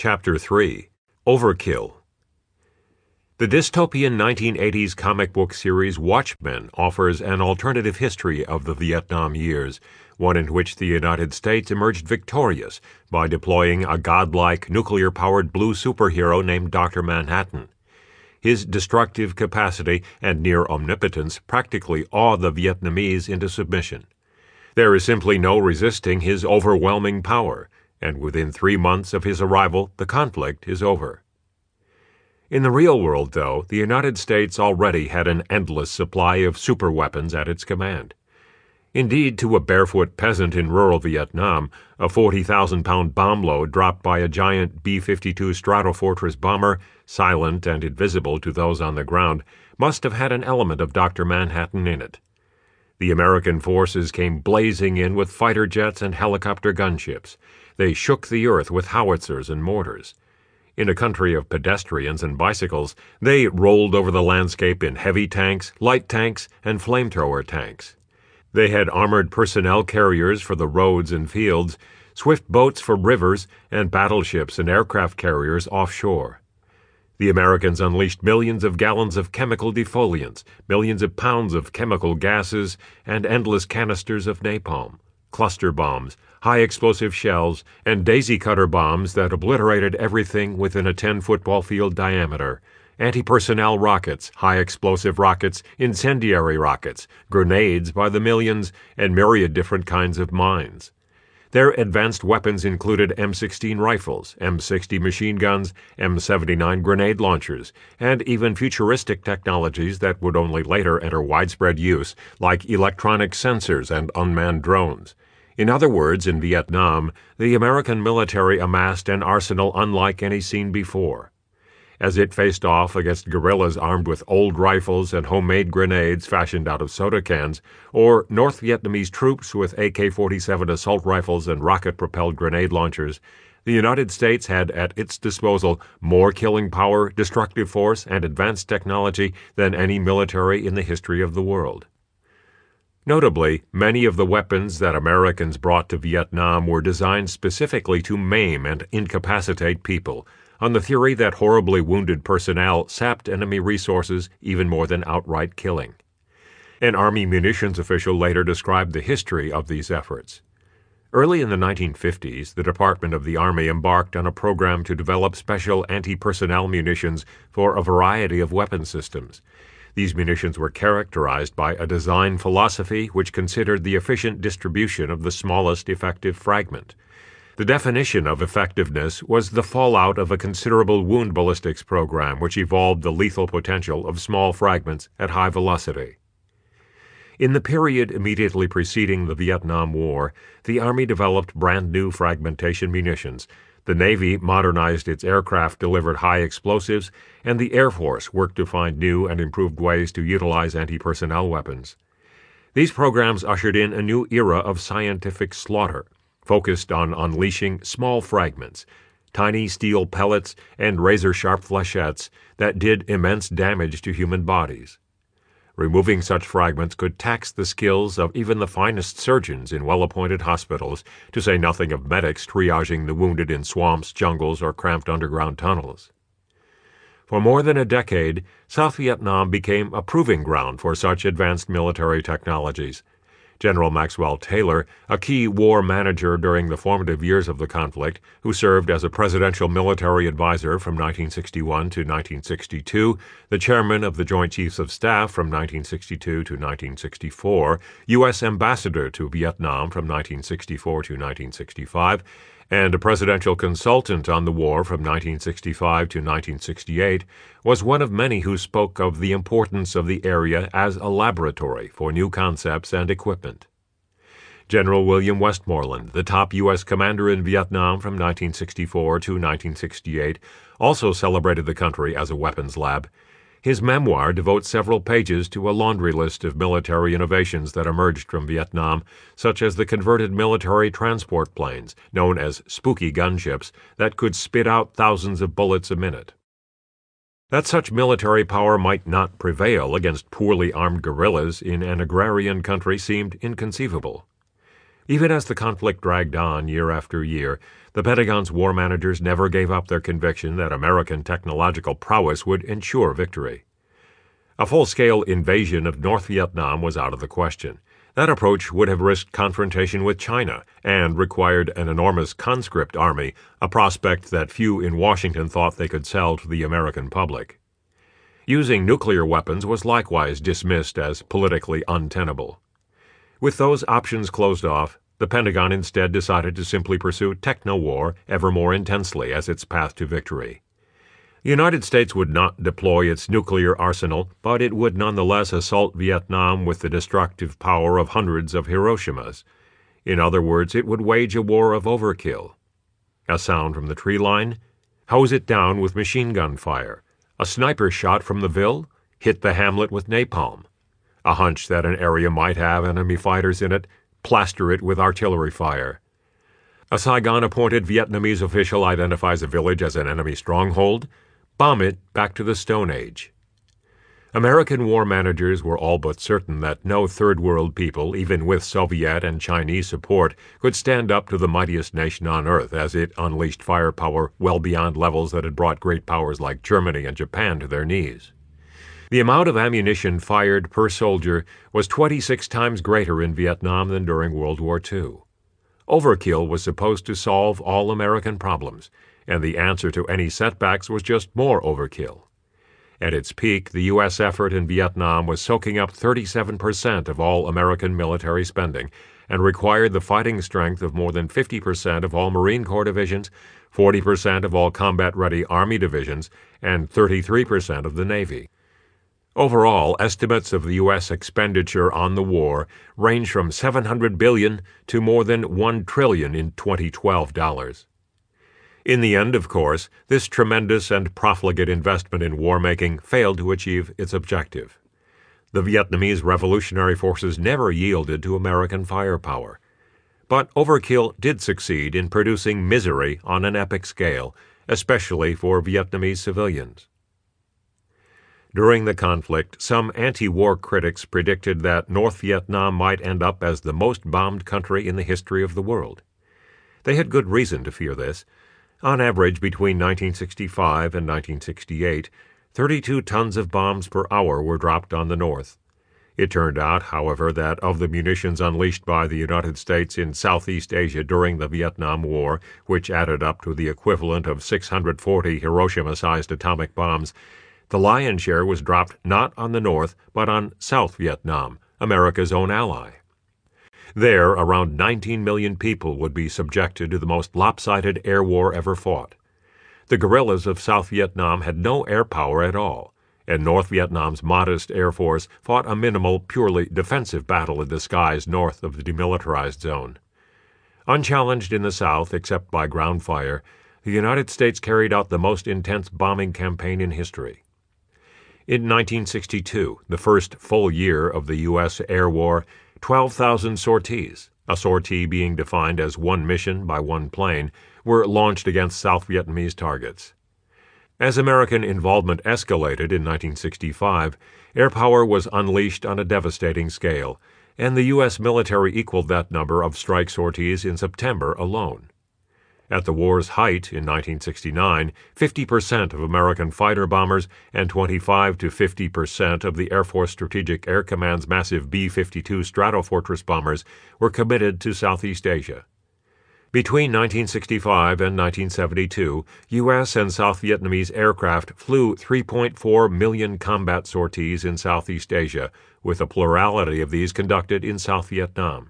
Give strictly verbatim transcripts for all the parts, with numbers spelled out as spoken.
Chapter three. Overkill. The dystopian nineteen eighties comic book series Watchmen offers an alternative history of the Vietnam years, one in which the United States emerged victorious by deploying a godlike nuclear-powered blue superhero named Doctor Manhattan. His destructive capacity and near omnipotence practically awe the Vietnamese into submission. There is simply no resisting his overwhelming power, and within three months of his arrival, the conflict is over. In the real world, though, the United States already had an endless supply of superweapons at its command. Indeed, to a barefoot peasant in rural Vietnam, a forty thousand pound bomb load dropped by a giant B fifty-two Stratofortress bomber, silent and invisible to those on the ground, must have had an element of Doctor Manhattan in it. The American forces came blazing in with fighter jets and helicopter gunships. They shook the earth with howitzers and mortars. In a country of pedestrians and bicycles, they rolled over the landscape in heavy tanks, light tanks, and flamethrower tanks. They had armored personnel carriers for the roads and fields, swift boats for rivers, and battleships and aircraft carriers offshore. The Americans unleashed millions of gallons of chemical defoliants, millions of pounds of chemical gases, and endless canisters of napalm, cluster bombs, high-explosive shells, and daisy-cutter bombs that obliterated everything within a ten-football field diameter, anti-personnel rockets, high-explosive rockets, incendiary rockets, grenades by the millions, and myriad different kinds of mines. Their advanced weapons included M sixteen rifles, M sixty machine guns, M seventy-nine grenade launchers, and even futuristic technologies that would only later enter widespread use, like electronic sensors and unmanned drones. In other words, in Vietnam, the American military amassed an arsenal unlike any seen before. As it faced off against guerrillas armed with old rifles and homemade grenades fashioned out of soda cans, or North Vietnamese troops with A K forty-seven assault rifles and rocket-propelled grenade launchers, the United States had at its disposal more killing power, destructive force, and advanced technology than any military in the history of the world. Notably, many of the weapons that Americans brought to Vietnam were designed specifically to maim and incapacitate people, on the theory that horribly wounded personnel sapped enemy resources even more than outright killing. An Army munitions official later described the history of these efforts. Early in the nineteen fifties, the Department of the Army embarked on a program to develop special anti-personnel munitions for a variety of weapon systems. These munitions were characterized by a design philosophy which considered the efficient distribution of the smallest effective fragment. The definition of effectiveness was the fallout of a considerable wound ballistics program which evolved the lethal potential of small fragments at high velocity. In the period immediately preceding the Vietnam War, the Army developed brand new fragmentation munitions. The Navy modernized its aircraft, delivered high explosives, and the Air Force worked to find new and improved ways to utilize anti-personnel weapons. These programs ushered in a new era of scientific slaughter, focused on unleashing small fragments, tiny steel pellets and razor-sharp flechettes that did immense damage to human bodies. Removing such fragments could tax the skills of even the finest surgeons in well-appointed hospitals, to say nothing of medics triaging the wounded in swamps, jungles, or cramped underground tunnels. For more than a decade, South Vietnam became a proving ground for such advanced military technologies. General Maxwell Taylor, a key war manager during the formative years of the conflict, who served as a presidential military advisor from nineteen sixty-one to nineteen sixty-two, the chairman of the Joint Chiefs of Staff from nineteen sixty-two to nineteen sixty-four, U S ambassador to Vietnam from nineteen sixty-four to nineteen sixty-five, and a presidential consultant on the war from nineteen sixty-five to nineteen sixty-eight, was one of many who spoke of the importance of the area as a laboratory for new concepts and equipment. General William Westmoreland, the top U S commander in Vietnam from nineteen sixty-four to nineteen sixty-eight, also celebrated the country as a weapons lab. His memoir devotes several pages to a laundry list of military innovations that emerged from Vietnam, such as the converted military transport planes, known as spooky gunships, that could spit out thousands of bullets a minute. That such military power might not prevail against poorly armed guerrillas in an agrarian country seemed inconceivable. Even as the conflict dragged on year after year, the Pentagon's war managers never gave up their conviction that American technological prowess would ensure victory. A full-scale invasion of North Vietnam was out of the question. That approach would have risked confrontation with China and required an enormous conscript army, a prospect that few in Washington thought they could sell to the American public. Using nuclear weapons was likewise dismissed as politically untenable. With those options closed off, the Pentagon instead decided to simply pursue techno-war ever more intensely as its path to victory. The United States would not deploy its nuclear arsenal, but it would nonetheless assault Vietnam with the destructive power of hundreds of Hiroshimas. In other words, it would wage a war of overkill. A sound from the tree line? Hose it down with machine gun fire. A sniper shot from the Ville? Hit the hamlet with napalm. A hunch that an area might have enemy fighters in it? Plaster it with artillery fire. A Saigon-appointed Vietnamese official identifies a village as an enemy stronghold? Bomb it back to the Stone Age. American war managers were all but certain that no Third World people, even with Soviet and Chinese support, could stand up to the mightiest nation on earth as it unleashed firepower well beyond levels that had brought great powers like Germany and Japan to their knees. The amount of ammunition fired per soldier was twenty-six times greater in Vietnam than during World War Two. Overkill was supposed to solve all American problems, and the answer to any setbacks was just more overkill. At its peak, the U S effort in Vietnam was soaking up thirty-seven percent of all American military spending and required the fighting strength of more than fifty percent of all Marine Corps divisions, forty percent of all combat-ready Army divisions, and thirty-three percent of the Navy. Overall, estimates of the U S expenditure on the war range from seven hundred billion dollars to more than one trillion dollars in twenty twelve dollars. In the end, of course, this tremendous and profligate investment in war-making failed to achieve its objective. The Vietnamese revolutionary forces never yielded to American firepower. But overkill did succeed in producing misery on an epic scale, especially for Vietnamese civilians. During the conflict, some anti-war critics predicted that North Vietnam might end up as the most bombed country in the history of the world. They had good reason to fear this. On average, between nineteen sixty-five and nineteen sixty-eight, thirty-two tons of bombs per hour were dropped on the North. It turned out, however, that of the munitions unleashed by the United States in Southeast Asia during the Vietnam War, which added up to the equivalent of six hundred forty Hiroshima-sized atomic bombs, the lion's share was dropped not on the North, but on South Vietnam, America's own ally. There, around nineteen million people would be subjected to the most lopsided air war ever fought. The guerrillas of South Vietnam had no air power at all, and North Vietnam's modest air force fought a minimal, purely defensive battle in the skies north of the demilitarized zone. Unchallenged in the South except by ground fire, the United States carried out the most intense bombing campaign in history. In nineteen sixty-two, the first full year of the U S air war, twelve thousand sorties, a sortie being defined as one mission by one plane, were launched against South Vietnamese targets. As American involvement escalated in nineteen sixty-five, air power was unleashed on a devastating scale, and the U S military equaled that number of strike sorties in September alone. At the war's height in nineteen sixty-nine, fifty percent of American fighter bombers and twenty-five to fifty percent of the Air Force Strategic Air Command's massive B fifty-two Stratofortress bombers were committed to Southeast Asia. Between nineteen sixty-five and nineteen seventy-two, U S and South Vietnamese aircraft flew three point four million combat sorties in Southeast Asia, with a plurality of these conducted in South Vietnam.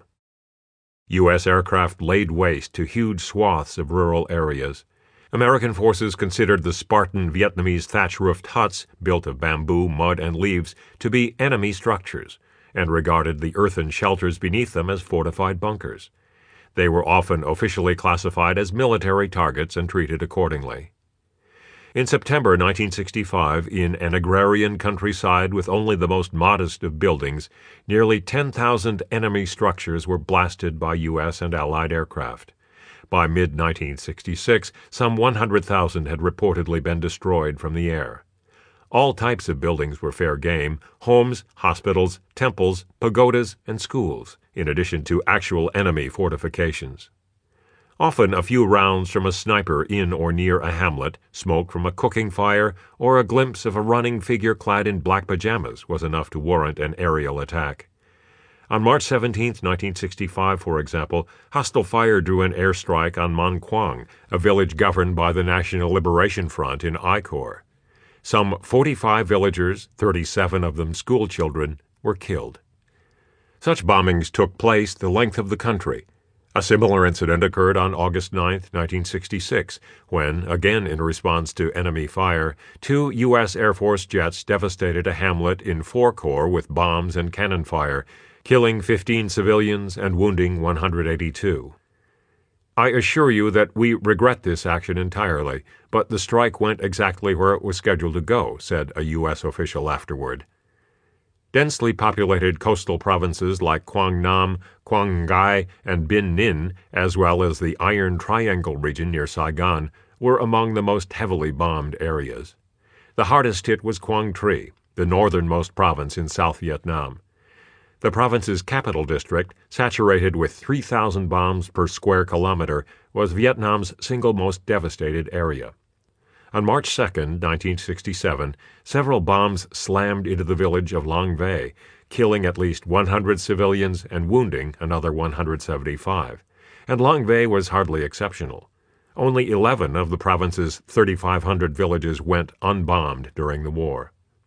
U S aircraft laid waste to huge swaths of rural areas. American forces considered the Spartan Vietnamese thatch-roofed huts, built of bamboo, mud, and leaves, to be enemy structures, and regarded the earthen shelters beneath them as fortified bunkers. They were often officially classified as military targets and treated accordingly. In September nineteen sixty-five, in an agrarian countryside with only the most modest of buildings, nearly ten thousand enemy structures were blasted by U S and Allied aircraft. By mid nineteen sixty-six, some one hundred thousand had reportedly been destroyed from the air. All types of buildings were fair game: homes, hospitals, temples, pagodas, and schools, in addition to actual enemy fortifications. Often a few rounds from a sniper in or near a hamlet, smoke from a cooking fire, or a glimpse of a running figure clad in black pajamas was enough to warrant an aerial attack. On March seventeenth, nineteen sixty-five, for example, hostile fire drew an airstrike on Mon Quang, a village governed by the National Liberation Front in I Corps. Some forty-five villagers, thirty-seven of them school children, were killed. Such bombings took place the length of the country. A similar incident occurred on August ninth, nineteen sixty-six, when, again in response to enemy fire, two U S Air Force jets devastated a hamlet in Four Corps with bombs and cannon fire, killing fifteen civilians and wounding one hundred eighty-two. I assure you that we regret this action entirely, but the strike went exactly where it was scheduled to go, said a U S official afterward. Densely populated coastal provinces like Quang Nam, Quang Ngai, and Bin Ninh, as well as the Iron Triangle region near Saigon, were among the most heavily bombed areas. The hardest hit was Quang Tri, the northernmost province in South Vietnam. The province's capital district, saturated with three thousand bombs per square kilometer, was Vietnam's single most devastated area. On March second, nineteen sixty-seven, several bombs slammed into the village of Long Vây, killing at least one hundred civilians and wounding another one hundred seventy-five. And Long Vây was hardly exceptional. Only eleven of the province's thirty-five hundred villages went unbombed during the war.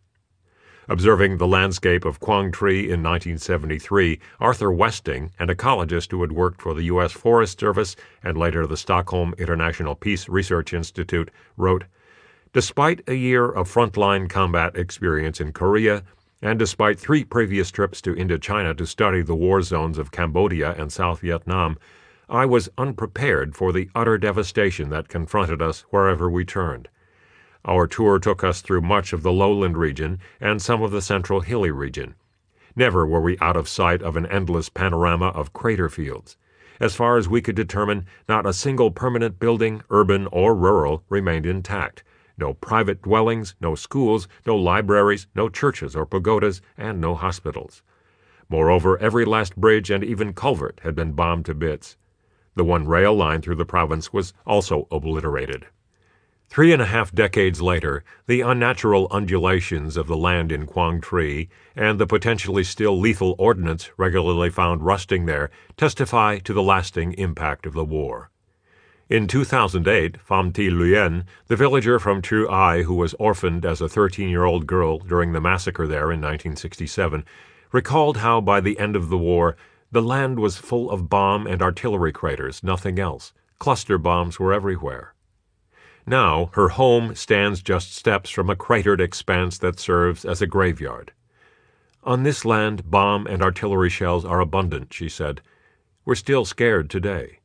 Observing the landscape of Quang Tri in nineteen seventy-three, Arthur Westing, an ecologist who had worked for the U S Forest Service and later the Stockholm International Peace Research Institute, wrote, "Despite a year of frontline combat experience in Korea, and despite three previous trips to Indochina to study the war zones of Cambodia and South Vietnam, I was unprepared for the utter devastation that confronted us wherever we turned. Our tour took us through much of the lowland region and some of the central hilly region. Never were we out of sight of an endless panorama of crater fields. As far as we could determine, not a single permanent building, urban or rural, remained intact. No private dwellings, no schools, no libraries, no churches or pagodas, and no hospitals. Moreover, every last bridge and even culvert had been bombed to bits. The one rail line through the province was also obliterated." Three and a half decades later, the unnatural undulations of the land in Quang Tri and the potentially still lethal ordnance regularly found rusting there testify to the lasting impact of the war. In two thousand eight, Pham Thi Luen, the villager from Chu Ai who was orphaned as a thirteen-year-old girl during the massacre there in nineteen sixty-seven, recalled how by the end of the war, the land was full of bomb and artillery craters, nothing else. Cluster bombs were everywhere. Now, her home stands just steps from a cratered expanse that serves as a graveyard. "On this land, bomb and artillery shells are abundant," she said. "We're still scared today."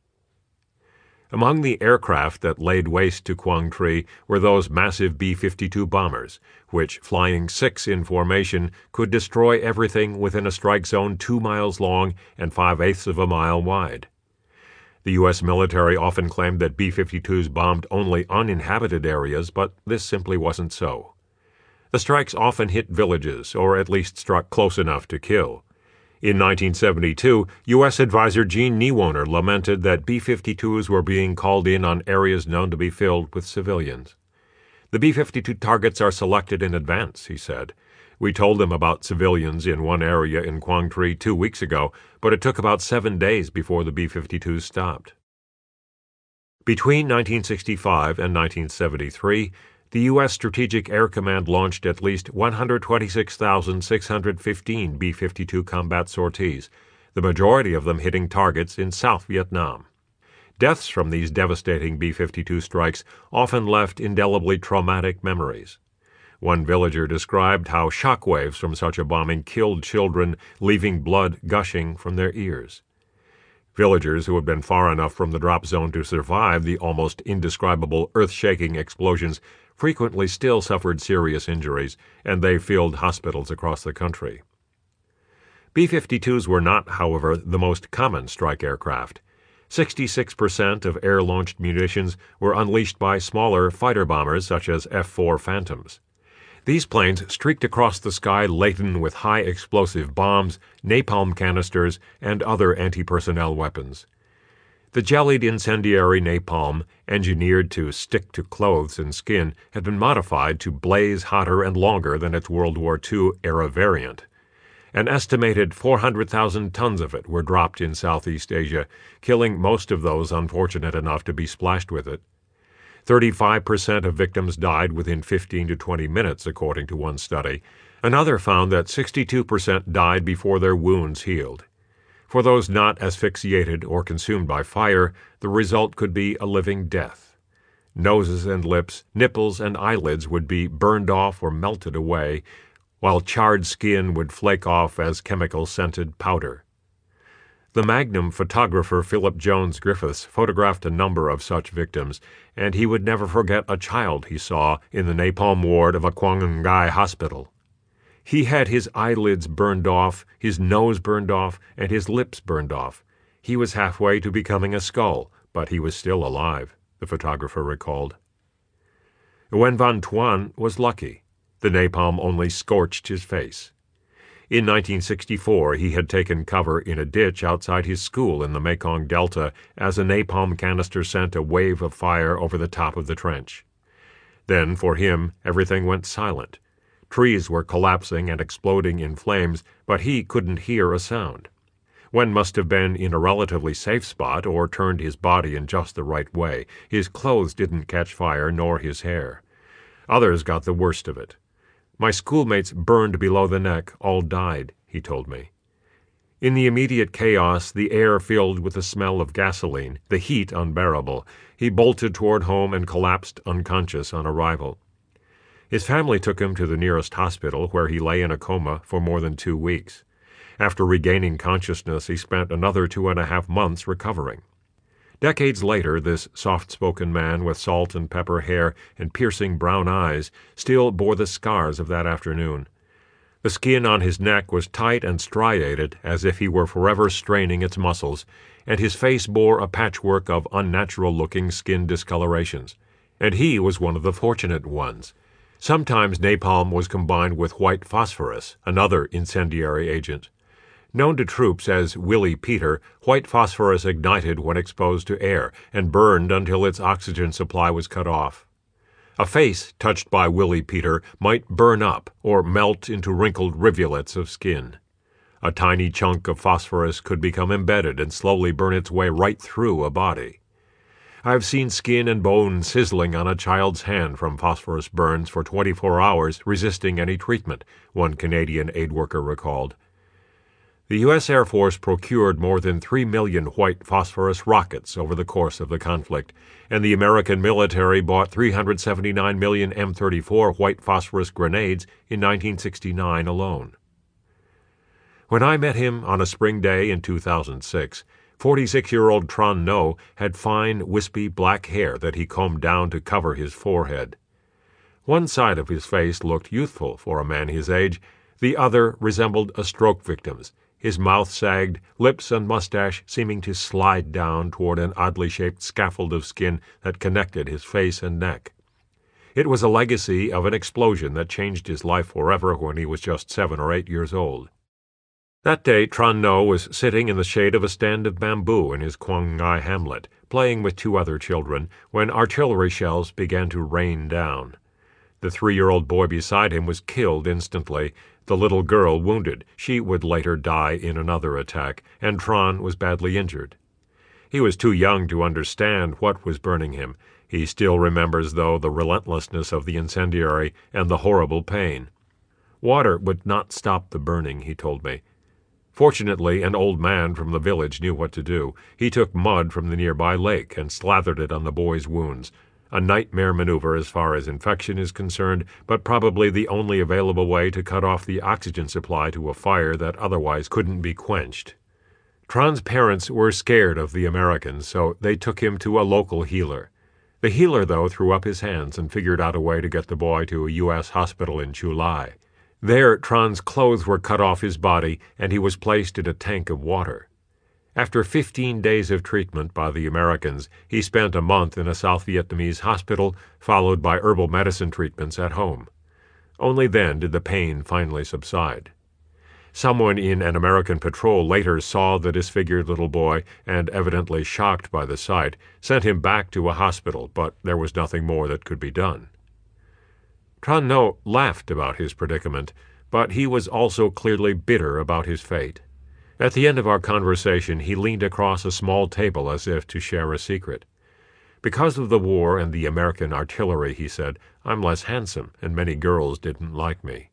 Among the aircraft that laid waste to Quang Tri were those massive B fifty-two bombers, which, flying six in formation, could destroy everything within a strike zone two miles long and five-eighths of a mile wide. The U S military often claimed that B fifty-twos bombed only uninhabited areas, but this simply wasn't so. The strikes often hit villages, or at least struck close enough to kill. In nineteen seventy-two, U S advisor Gene Niewohner lamented that B fifty-twos were being called in on areas known to be filled with civilians. "The B fifty-two targets are selected in advance," he said. "We told them about civilians in one area in Quang Tri two weeks ago, but it took about seven days before the B fifty-twos stopped." Between nineteen sixty-five and nineteen seventy-three, the U S Strategic Air Command launched at least one hundred twenty-six thousand six hundred fifteen B fifty-two combat sorties, the majority of them hitting targets in South Vietnam. Deaths from these devastating B fifty-two strikes often left indelibly traumatic memories. One villager described how shockwaves from such a bombing killed children, leaving blood gushing from their ears. Villagers who had been far enough from the drop zone to survive the almost indescribable earth-shaking explosions frequently still suffered serious injuries, and they filled hospitals across the country. B fifty-twos were not, however, the most common strike aircraft. sixty-six percent of air-launched munitions were unleashed by smaller fighter bombers such as F four Phantoms. These planes streaked across the sky laden with high-explosive bombs, napalm canisters, and other anti-personnel weapons. The jellied incendiary napalm, engineered to stick to clothes and skin, had been modified to blaze hotter and longer than its World War Two era variant. An estimated four hundred thousand tons of it were dropped in Southeast Asia, killing most of those unfortunate enough to be splashed with it. thirty-five percent of victims died within fifteen to twenty minutes, according to one study. Another found that sixty-two percent died before their wounds healed. For those not asphyxiated or consumed by fire, the result could be a living death. Noses and lips, nipples and eyelids would be burned off or melted away, while charred skin would flake off as chemical-scented powder. The Magnum photographer Philip Jones Griffiths photographed a number of such victims, and he would never forget a child he saw in the napalm ward of a Quang Ngai hospital. He had his eyelids burned off, his nose burned off, and his lips burned off. He was halfway to becoming a skull, but he was still alive, the photographer recalled. Nguyen Van Thuan was lucky. The napalm only scorched his face. In nineteen sixty-four, he had taken cover in a ditch outside his school in the Mekong Delta as a napalm canister sent a wave of fire over the top of the trench. Then, for him, everything went silent. Trees were collapsing and exploding in flames, but he couldn't hear a sound. Nguyen must have been in a relatively safe spot or turned his body in just the right way. His clothes didn't catch fire, nor his hair. Others got the worst of it. My schoolmates burned below the neck, all died, he told me. In the immediate chaos, the air filled with the smell of gasoline, the heat unbearable, he bolted toward home and collapsed unconscious on arrival. His family took him to the nearest hospital, where he lay in a coma for more than two weeks. After regaining consciousness, he spent another two and a half months recovering. Decades later, this soft-spoken man with salt and pepper hair and piercing brown eyes still bore the scars of that afternoon. The skin on his neck was tight and striated, as if he were forever straining its muscles, and his face bore a patchwork of unnatural-looking skin discolorations. And he was one of the fortunate ones. Sometimes napalm was combined with white phosphorus, another incendiary agent. Known to troops as Willie Peter, white phosphorus ignited when exposed to air and burned until its oxygen supply was cut off. A face touched by Willie Peter might burn up or melt into wrinkled rivulets of skin. A tiny chunk of phosphorus could become embedded and slowly burn its way right through a body. I've seen skin and bone sizzling on a child's hand from phosphorus burns for twenty-four hours, resisting any treatment, one Canadian aid worker recalled. The U S Air Force procured more than three million white phosphorus rockets over the course of the conflict, and the American military bought three hundred seventy-nine million M thirty-four white phosphorus grenades in nineteen sixty-nine alone. When I met him on a spring day in two thousand six, forty-six-year-old Tran Ngo had fine, wispy black hair that he combed down to cover his forehead. One side of his face looked youthful for a man his age, the other resembled a stroke victim's. His mouth sagged, lips and mustache seeming to slide down toward an oddly shaped scaffold of skin that connected his face and neck. It was a legacy of an explosion that changed his life forever when he was just seven or eight years old. That day, Tran Ngo was sitting in the shade of a stand of bamboo in his Quang Ngai hamlet, playing with two other children, when artillery shells began to rain down. The three-year-old boy beside him was killed instantly, the little girl wounded. She would later die in another attack, and Tran was badly injured. He was too young to understand what was burning him. He still remembers, though, the relentlessness of the incendiary and the horrible pain. Water would not stop the burning, he told me. Fortunately, an old man from the village knew what to do. He took mud from the nearby lake and slathered it on the boy's wounds. A nightmare maneuver as far as infection is concerned, but probably the only available way to cut off the oxygen supply to a fire that otherwise couldn't be quenched. Tran's parents were scared of the Americans, so they took him to a local healer. The healer, though, threw up his hands and figured out a way to get the boy to a U S hospital in Chu Lai. There, Tran's clothes were cut off his body, and he was placed in a tank of water. After fifteen days of treatment by the Americans, he spent a month in a South Vietnamese hospital, followed by herbal medicine treatments at home. Only then did the pain finally subside. Someone in an American patrol later saw the disfigured little boy and, evidently shocked by the sight, sent him back to a hospital, but there was nothing more that could be done. Tran Ngo laughed about his predicament, but he was also clearly bitter about his fate. At the end of our conversation, he leaned across a small table as if to share a secret. "Because of the war and the American artillery," he said, "I'm less handsome, and many girls didn't like me."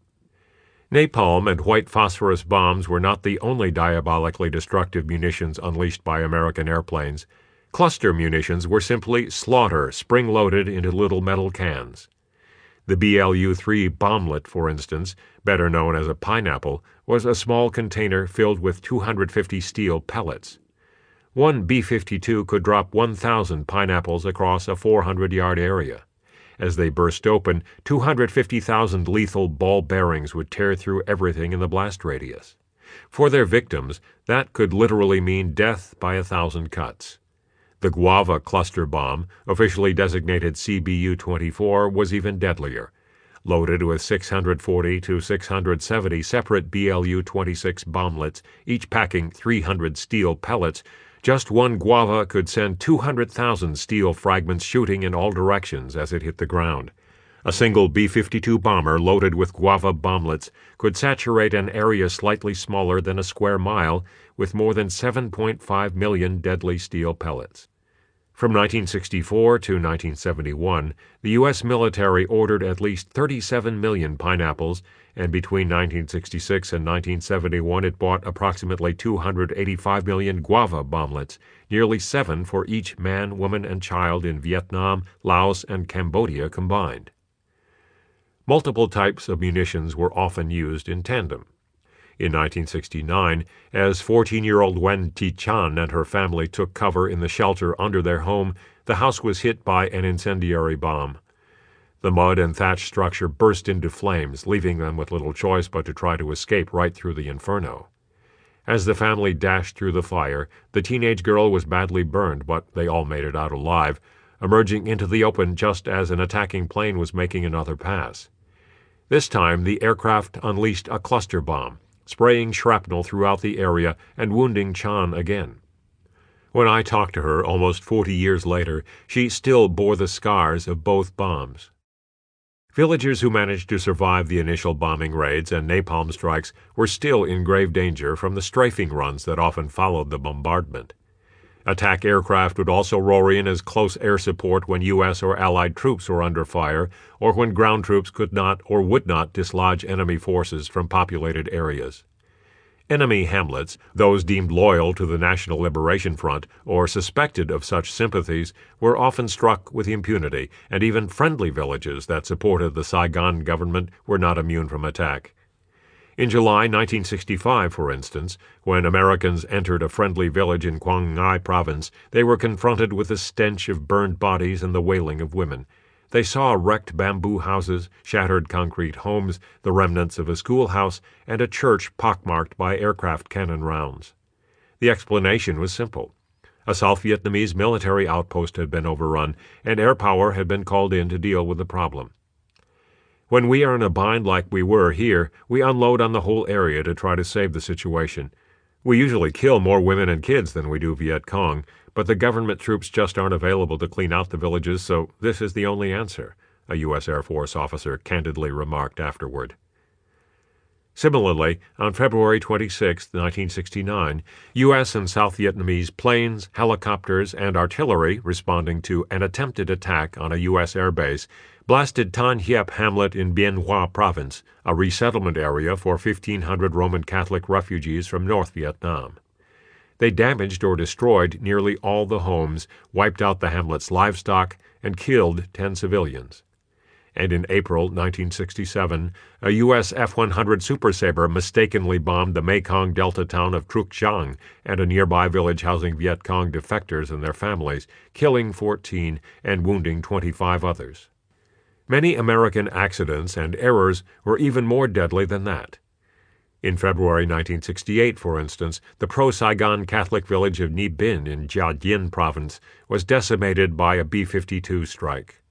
Napalm and white phosphorus bombs were not the only diabolically destructive munitions unleashed by American airplanes. Cluster munitions were simply slaughter spring-loaded into little metal cans. The B L U three bomblet, for instance, better known as a pineapple, was a small container filled with two hundred fifty steel pellets. One B fifty-two could drop one thousand pineapples across a four hundred yard area. As they burst open, two hundred fifty thousand lethal ball bearings would tear through everything in the blast radius. For their victims, that could literally mean death by a thousand cuts. The Guava cluster bomb, officially designated C B U twenty-four, was even deadlier. Loaded with six hundred forty to six hundred seventy separate B L U twenty-six bomblets, each packing three hundred steel pellets, just one Guava could send two hundred thousand steel fragments shooting in all directions as it hit the ground. A single B fifty-two bomber loaded with Guava bomblets could saturate an area slightly smaller than a square mile with more than seven point five million deadly steel pellets. From nineteen sixty-four to nineteen seventy-one, the U S military ordered at least thirty-seven million pineapples, and between nineteen sixty-six and nineteen seventy-one it bought approximately two hundred eighty-five million Guava bomblets, nearly seven for each man, woman, and child in Vietnam, Laos, and Cambodia combined. Multiple types of munitions were often used in tandem. In nineteen sixty-nine, as fourteen-year-old Wen Ti-chan and her family took cover in the shelter under their home, the house was hit by an incendiary bomb. The mud and thatch structure burst into flames, leaving them with little choice but to try to escape right through the inferno. As the family dashed through the fire, the teenage girl was badly burned, but they all made it out alive, emerging into the open just as an attacking plane was making another pass. This time, the aircraft unleashed a cluster bomb, spraying shrapnel throughout the area and wounding Chan again. When I talked to her almost forty years later, she still bore the scars of both bombs. Villagers who managed to survive the initial bombing raids and napalm strikes were still in grave danger from the strafing runs that often followed the bombardment. Attack aircraft would also roar in as close air support when U S or Allied troops were under fire, or when ground troops could not or would not dislodge enemy forces from populated areas. Enemy hamlets, those deemed loyal to the National Liberation Front or suspected of such sympathies, were often struck with impunity, and even friendly villages that supported the Saigon government were not immune from attack. In July nineteen sixty-five, for instance, when Americans entered a friendly village in Quang Ngai province, they were confronted with the stench of burned bodies and the wailing of women. They saw wrecked bamboo houses, shattered concrete homes, the remnants of a schoolhouse, and a church pockmarked by aircraft cannon rounds. The explanation was simple. A South Vietnamese military outpost had been overrun, and air power had been called in to deal with the problem. When we are in a bind like we were here, we unload on the whole area to try to save the situation. We usually kill more women and kids than we do Viet Cong, but the government troops just aren't available to clean out the villages, so this is the only answer, a U S Air Force officer candidly remarked afterward. Similarly, on February twenty-sixth, nineteen sixty-nine, U S and South Vietnamese planes, helicopters, and artillery responding to an attempted attack on a U S airbase blasted Tan Hiep hamlet in Bien Hoa province, a resettlement area for fifteen hundred Roman Catholic refugees from North Vietnam. They damaged or destroyed nearly all the homes, wiped out the hamlet's livestock, and killed ten civilians. And in April nineteen sixty-seven, a U S F one hundred Super Sabre mistakenly bombed the Mekong Delta town of Truc Giang and a nearby village housing Viet Cong defectors and their families, killing fourteen and wounding twenty-five others. Many American accidents and errors were even more deadly than that. In February nineteen sixty-eight, for instance, the pro-Saigon Catholic village of Ny Binh in Gia Dinh province was decimated by a B fifty-two strike.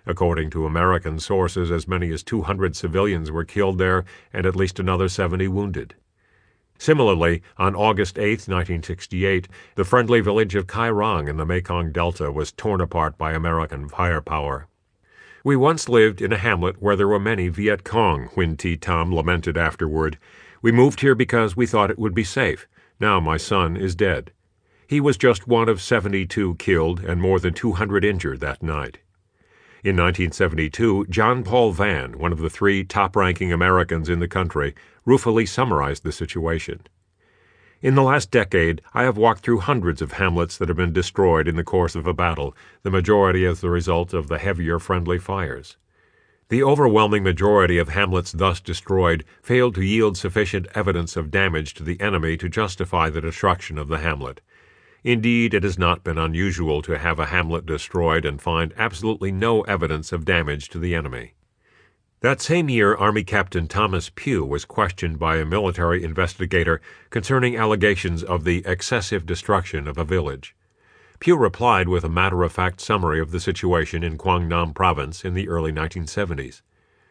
According to American sources, as many as two hundred civilians were killed there and at least another seventy wounded. Similarly, on August eighth, nineteen sixty-eight, the friendly village of Kai Rang in the Mekong Delta was torn apart by American firepower. "We once lived in a hamlet where there were many Viet Cong," Huynh Thi Tam lamented afterward. "We moved here because we thought it would be safe. Now my son is dead." He was just one of seventy-two killed and more than two hundred injured that night. In nineteen seventy-two, John Paul Vann, one of the three top-ranking Americans in the country, ruefully summarized the situation. "In the last decade, I have walked through hundreds of hamlets that have been destroyed in the course of a battle, the majority as the result of the heavier friendly fires. The overwhelming majority of hamlets thus destroyed failed to yield sufficient evidence of damage to the enemy to justify the destruction of the hamlet. Indeed, it has not been unusual to have a hamlet destroyed and find absolutely no evidence of damage to the enemy." That same year, Army Captain Thomas Pugh was questioned by a military investigator concerning allegations of the excessive destruction of a village. Pugh replied with a matter-of-fact summary of the situation in Quang Nam Province in the early nineteen seventies.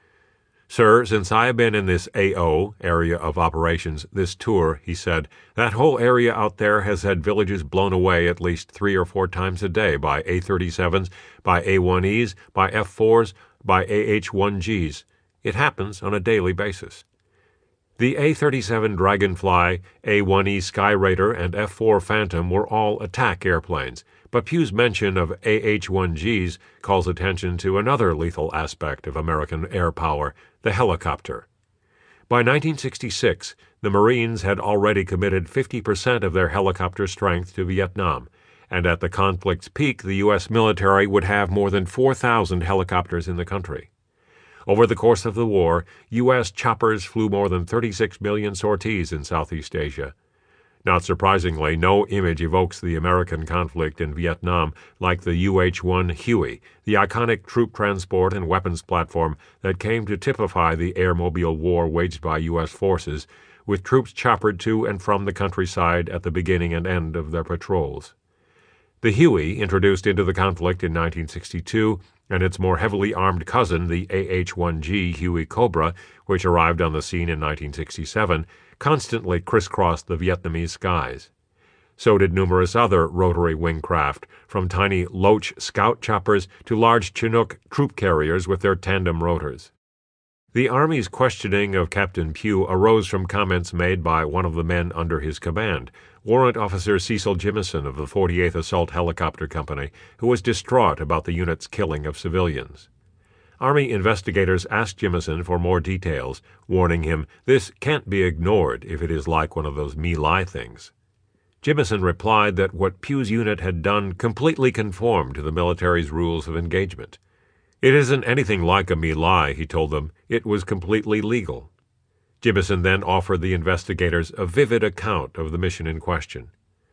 "Sir, since I have been in this A O, Area of Operations, this tour," he said, "that whole area out there has had villages blown away at least three or four times a day by A thirty-sevens, by A one Es, by F fours, by A H one Gs. It happens on a daily basis." The A thirty-seven Dragonfly, A one E Sky Raider, and F four Phantom were all attack airplanes, but Pugh's mention of A H one Gs calls attention to another lethal aspect of American air power, the helicopter. By nineteen sixty-six, the Marines had already committed fifty percent of their helicopter strength to Vietnam, and at the conflict's peak the U S military would have more than four thousand helicopters in the country. Over the course of the war, U S choppers flew more than thirty-six million sorties in Southeast Asia. Not surprisingly, no image evokes the American conflict in Vietnam like the U H one Huey, the iconic troop transport and weapons platform that came to typify the airmobile war waged by U S forces, with troops choppered to and from the countryside at the beginning and end of their patrols. The Huey, introduced into the conflict in nineteen sixty-two, and its more heavily armed cousin, the A H one G Huey Cobra, which arrived on the scene in nineteen sixty-seven, constantly crisscrossed the Vietnamese skies. So did numerous other rotary wing craft, from tiny Loach scout choppers to large Chinook troop carriers with their tandem rotors. The Army's questioning of Captain Pugh arose from comments made by one of the men under his command, Warrant Officer Cecil Jimison of the forty-eighth Assault Helicopter Company, who was distraught about the unit's killing of civilians. Army investigators asked Jimison for more details, warning him this can't be ignored if it is like one of those My Lai things. Jimison replied that what Pugh's unit had done completely conformed to the military's rules of engagement. "It isn't anything like a My Lai," he told them. "It was completely legal." Jimison then offered the investigators a vivid account of the mission in question.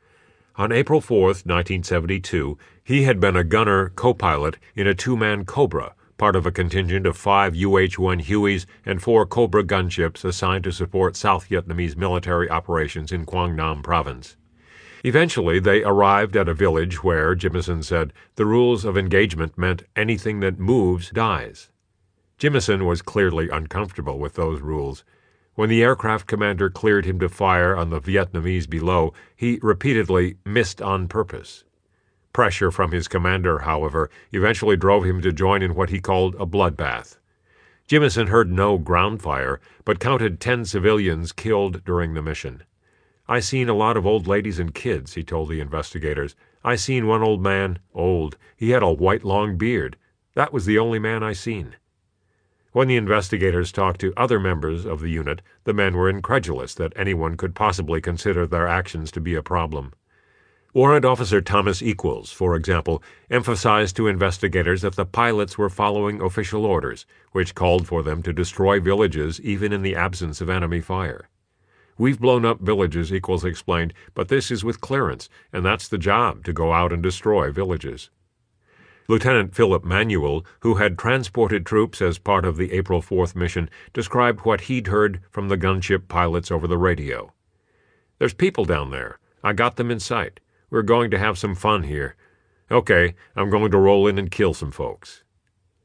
On April fourth, nineteen seventy-two, he had been a gunner co-pilot in a two-man Cobra, part of a contingent of five U H one Hueys and four Cobra gunships assigned to support South Vietnamese military operations in Quang Nam Province. Eventually, they arrived at a village where, Jimison said, the rules of engagement meant anything that moves dies. Jimison was clearly uncomfortable with those rules. When the aircraft commander cleared him to fire on the Vietnamese below, he repeatedly missed on purpose. Pressure from his commander, however, eventually drove him to join in what he called a bloodbath. Jimison heard no ground fire, but counted ten civilians killed during the mission. "I seen a lot of old ladies and kids," he told the investigators. "I seen one old man, old. He had a white long beard. That was the only man I seen." When the investigators talked to other members of the unit, the men were incredulous that anyone could possibly consider their actions to be a problem. Warrant Officer Thomas Equals, for example, emphasized to investigators that the pilots were following official orders, which called for them to destroy villages even in the absence of enemy fire. "We've blown up villages," Equals explained, "but this is with clearance, and that's the job, to go out and destroy villages." Lieutenant Philip Manuel, who had transported troops as part of the April fourth mission, described what he'd heard from the gunship pilots over the radio. "There's people down there. I got them in sight. We're going to have some fun here. Okay, I'm going to roll in and kill some folks."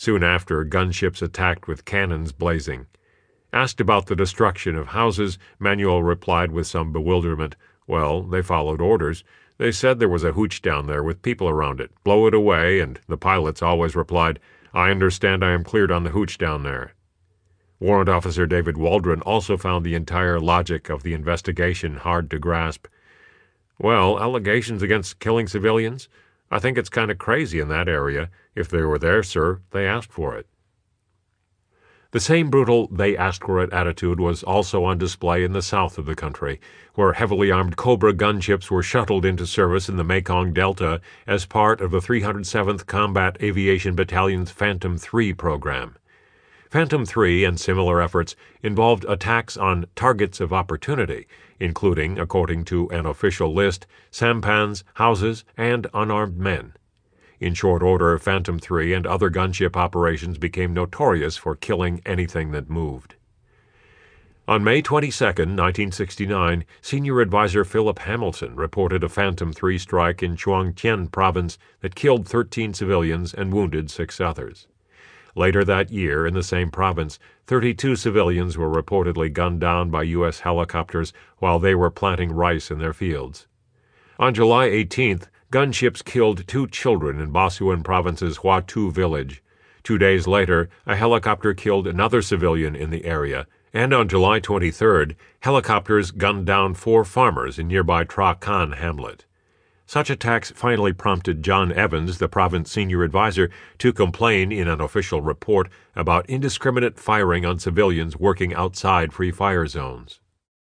Soon after, gunships attacked with cannons blazing. Asked about the destruction of houses, Manuel replied with some bewilderment, "Well, they followed orders. They said there was a hooch down there with people around it. Blow it away," and the pilots always replied, "I understand I am cleared on the hooch down there." Warrant Officer David Waldron also found the entire logic of the investigation hard to grasp. "Well, allegations against killing civilians? I think it's kind of crazy in that area. If they were there, sir, they asked for it." The same brutal they asked for it attitude was also on display in the south of the country, where heavily armed Cobra gunships were shuttled into service in the Mekong Delta as part of the three hundred seventh Combat Aviation Battalion's Phantom three program. Phantom three and similar efforts involved attacks on targets of opportunity, including, according to an official list, sampans, houses, and unarmed men. In short order, Phantom three and other gunship operations became notorious for killing anything that moved. On May twenty-second, nineteen sixty-nine, Senior Advisor Philip Hamilton reported a Phantom three strike in Chuang Tien Province that killed thirteen civilians and wounded six others. Later that year, in the same province, thirty-two civilians were reportedly gunned down by U S helicopters while they were planting rice in their fields. On July eighteenth, gunships killed two children in Basuan Province's Hua Tu village. Two days later, a helicopter killed another civilian in the area, and on July twenty-third, helicopters gunned down four farmers in nearby Tra Khan hamlet. Such attacks finally prompted John Evans, the province senior advisor, to complain in an official report about indiscriminate firing on civilians working outside free fire zones.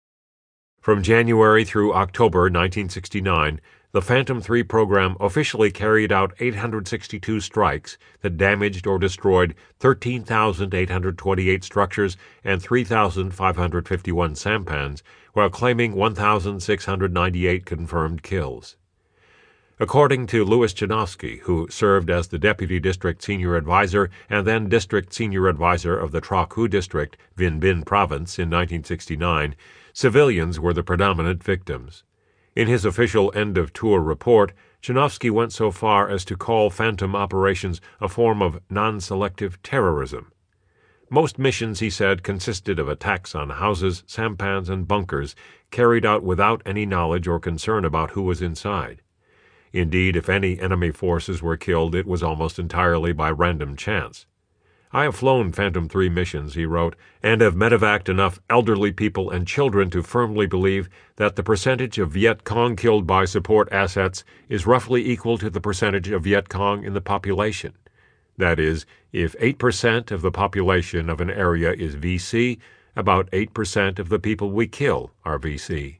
From January through October nineteen sixty-nine, the Phantom three program officially carried out eight hundred sixty-two strikes that damaged or destroyed thirteen thousand eight hundred twenty-eight structures and three thousand five hundred fifty-one sampans, while claiming one thousand six hundred ninety-eight confirmed kills. According to Louis Janowski, who served as the Deputy District Senior Advisor and then District Senior Advisor of the Tra Khu District, Vinh Binh Province, in nineteen sixty-nine, civilians were the predominant victims. In his official end-of-tour report, Janowski went so far as to call Phantom operations a form of non-selective terrorism. Most missions, he said, consisted of attacks on houses, sampans, and bunkers, carried out without any knowledge or concern about who was inside. Indeed, if any enemy forces were killed, it was almost entirely by random chance. "I have flown Phantom three missions," he wrote, "and have medevaced enough elderly people and children to firmly believe that the percentage of Viet Cong killed by support assets is roughly equal to the percentage of Viet Cong in the population. That is, if eight percent of the population of an area is V C, about eight percent of the people we kill are V C."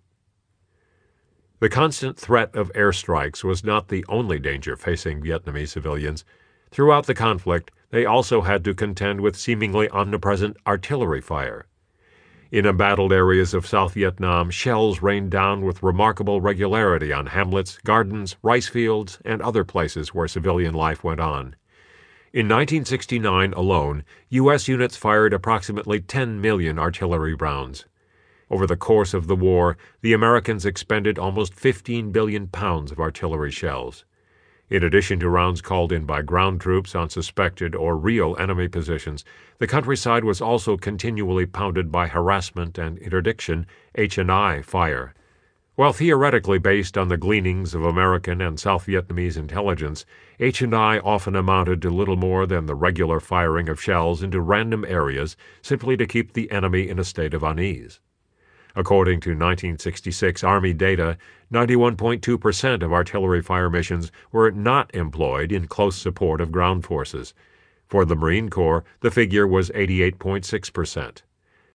The constant threat of airstrikes was not the only danger facing Vietnamese civilians. Throughout the conflict, they also had to contend with seemingly omnipresent artillery fire. In embattled areas of South Vietnam, shells rained down with remarkable regularity on hamlets, gardens, rice fields, and other places where civilian life went on. In nineteen sixty-nine alone, U S units fired approximately ten million artillery rounds. Over the course of the war, the Americans expended almost fifteen billion pounds of artillery shells. In addition to rounds called in by ground troops on suspected or real enemy positions, the countryside was also continually pounded by harassment and interdiction, H and I fire. While theoretically based on the gleanings of American and South Vietnamese intelligence, H and I often amounted to little more than the regular firing of shells into random areas simply to keep the enemy in a state of unease. According to nineteen sixty-six Army data, ninety-one point two percent of artillery fire missions were not employed in close support of ground forces. For the Marine Corps, the figure was eighty-eight point six percent.